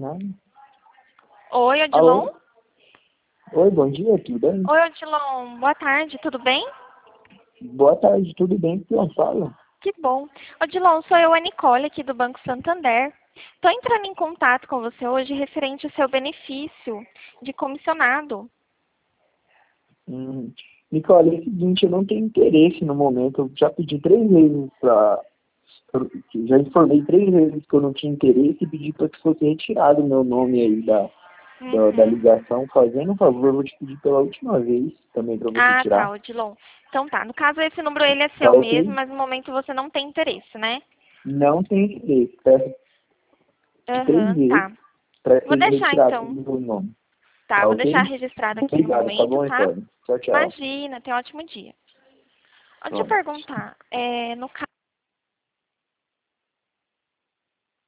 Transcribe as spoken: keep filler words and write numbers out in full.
nada. Oi, Odilon? Alô? Oi, bom dia, tudo bem? Oi, Odilon. Boa tarde, tudo bem? Boa tarde, tudo bem? Que eu falo? Que bom. Odilon, sou eu, a Nicole, aqui do Banco Santander. Estou entrando em contato com você hoje referente ao seu benefício de comissionado. Hum, Nicole, é o seguinte, eu não tenho interesse no momento. Eu já pedi três vezes para... Já informei três vezes que eu não tinha interesse e pedi para que fosse retirado o meu nome aí da, da, da Uhum. ligação. Fazendo um favor, eu vou te pedir pela última vez também para você Ah, tá, tirar. Odilon. Então tá, no caso esse número ele é Tá seu mesmo, ok? mas no momento você não tem interesse, né? Não tenho interesse. Peço de três Aham, vezes tá. para Vou ser deixar retirado então. do meu nome. Tá, Tá vou deixar ok? registrado aqui no Obrigado, tá momento, bom, tá? Nicole? Tchau, tchau. Imagina, tenha um ótimo dia. Deixa eu Tchau. perguntar, é, no caso